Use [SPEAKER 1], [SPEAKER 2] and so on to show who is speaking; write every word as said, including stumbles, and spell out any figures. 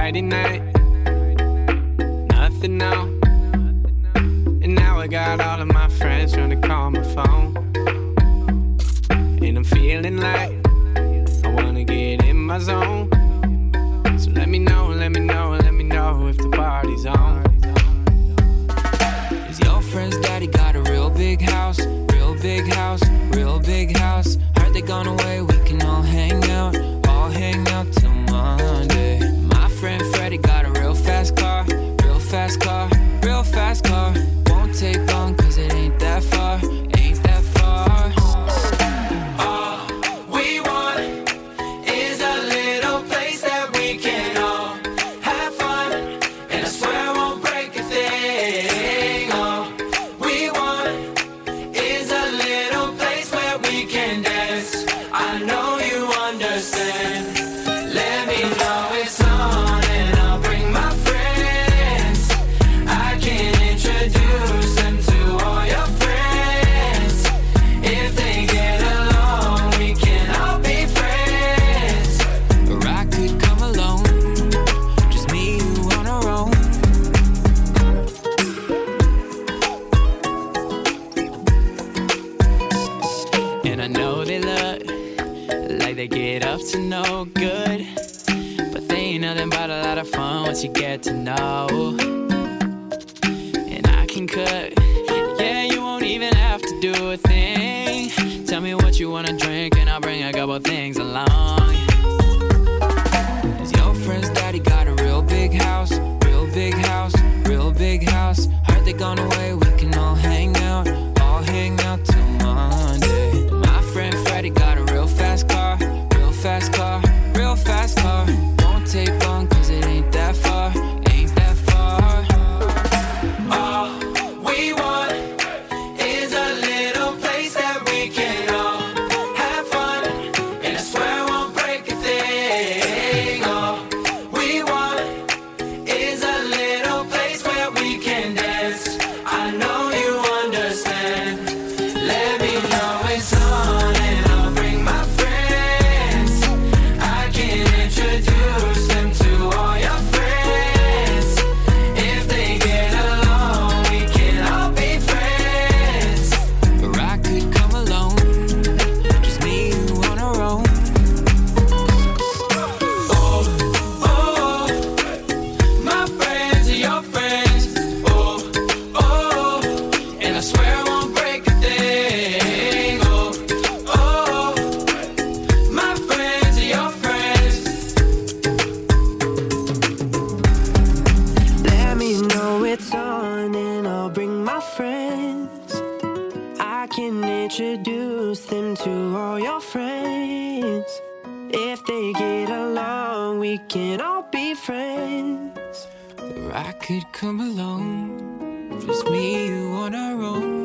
[SPEAKER 1] Friday night, nothing now. And now I got all of my friends trying to call my phone. And I'm feeling like I wanna get in my zone. So let me know, let me know, let me know if the party's on. Is your friend's daddy got a real big house? Real big house, real big house. Heard they gone away, we can all hang out. All hang out till Monday. My friend Freddie got a real fast car. Real fast car, real fast car. Won't take long cause it ain't that far. Ain't that far. All we want is a little place that we can all have fun. And I swear I won't break a thing. All we want is a little place where we can dance. I know you understand. Let me know it's on and I'll bring my friends. I can introduce them to all your friends. If they get along, we can all be friends. Or I could come alone, just me, you on our own. And I know they look like they get up to no good, but they ain't nothing but a lot of fun once you get to know. And I can cook, yeah, you won't even have to do a thing. Tell me what you wanna drink and I'll bring a couple things along. Cause your friend's daddy got a real big house. Real big house, real big house. Heard they gone away, we can all hang out. All hang out till Monday. My friend Freddie got a real fast car. Real fast car, real fast car. Won't take long cause it ain't that far. Ain't that far. All we want is a little place that we can all have fun. And I swear I won't break a thing. All we want is a little place where we can dance. I know you understand. Let me know it's on and I'll bring my friends. I can introduce them to all your friends. If they get along, we can all be friends. Or I could come alone, just me, you on our own. Oh, oh, my friends are your friends. Oh, oh, and I swear I won't break a thing. Oh, oh, my friends are your friends. Let me know it's on and I'll bring my friends. I can introduce them to all your friends. If they get along, we can all be friends. Or I could come along, just me, you on our own.